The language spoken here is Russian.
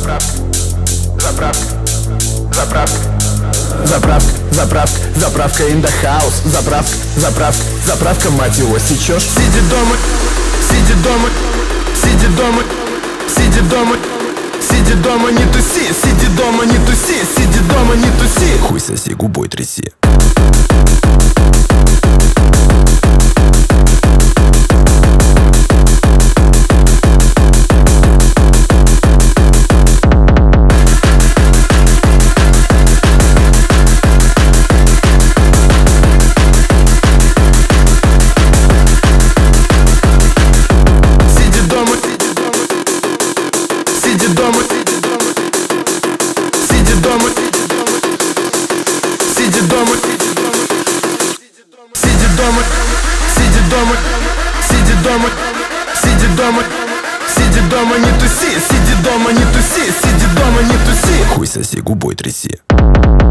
Заправка in the house. Заправка, мать его, сечешь? Сиди дома, сиди дома, сиди дома, сиди дома, сиди дома, не туси, сиди дома, не туси, сиди дома, не туси. Хуй соси, губой тряси. Сиди дома, сиди дома, сиди дома, сиди дома, сиди дома, сиди дома, сиди дома, сиди дома, не туси, сиди дома, не туси, сиди дома, не туси. Хуй соси, губой тряси.